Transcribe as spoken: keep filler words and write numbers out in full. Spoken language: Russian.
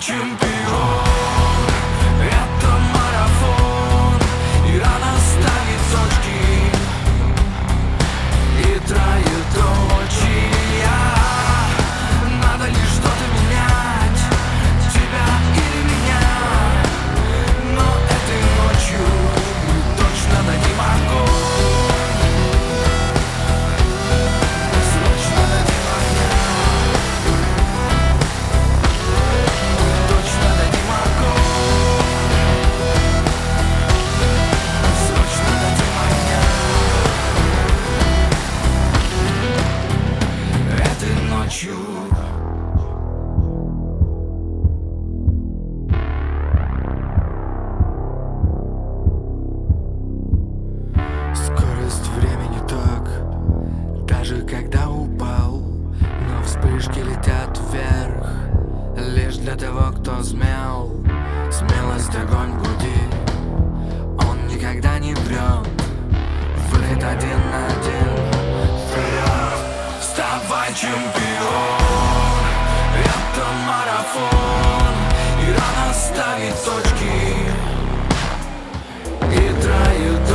чемпион. Это марафон, и рано ставить точки и троеточия. Надо ли что-то менять, тебя или меня? Но этой ночью мы точно дадим огонь. Срочно дадим огня. Точно дадим огонь. Срочно дадим огня. Этой ночью. Скорость времени так, даже когда упал, но вспышки летят вверх лишь для того, кто смел. Смелость, огонь в груди, он никогда не врет. Выход один на один вперед. Вставай, чемпион, это марафон, и рано ставить точки и троеточия.